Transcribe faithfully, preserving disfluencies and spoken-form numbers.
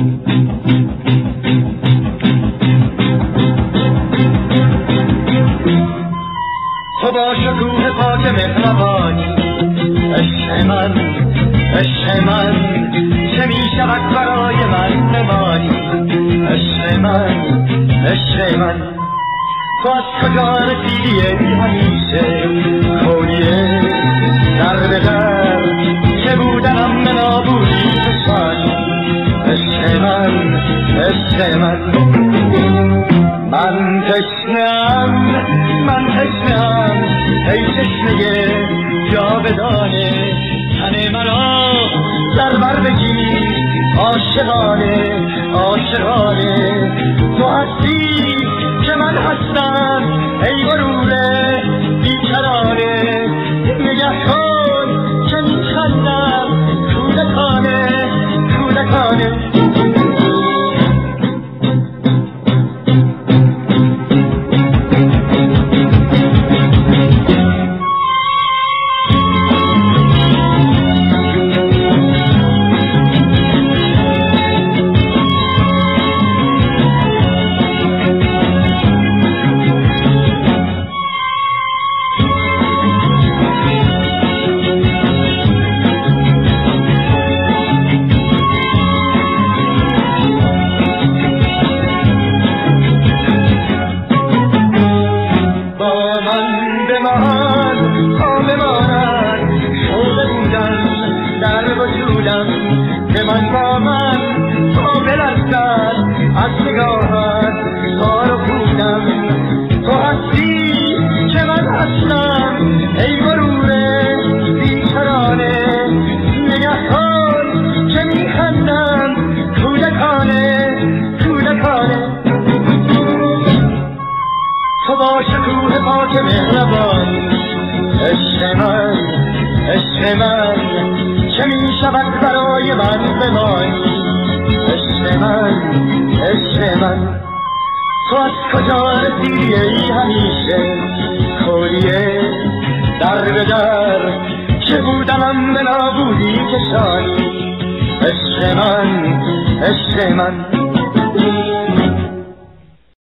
تو با شکوه پاک مهربانی، عشق من عشق من چه می شود برای من بمانی. عشق من عشق من تو از کجا رسیدی همیشه کویه در به در که بودنم به نابودی کشانی. عشق من عشق من من تشنم من تشنم ای تشنه جاودانه، تن مرا در بر بگیر عاشقانه عاشقانه. تو هستی که من هستم ای غرور بیکرانه، نگه کن که میخندم کودکانه کودکانه. که من با من تو بلرزد از نگاهت کار بودم. تو هستی که من هستم ای غرور بیکرانه، نگه کن که میخندم کودکانه کودکانه. تو با شکوه پاک مهربانی، عشق من عشق من چه می شود برای من بمانی. عشق من عشق من تو از کجا رسیدی ای همیشه کویه در به در که بودنم به نابودی کشانی. عشق من عشق من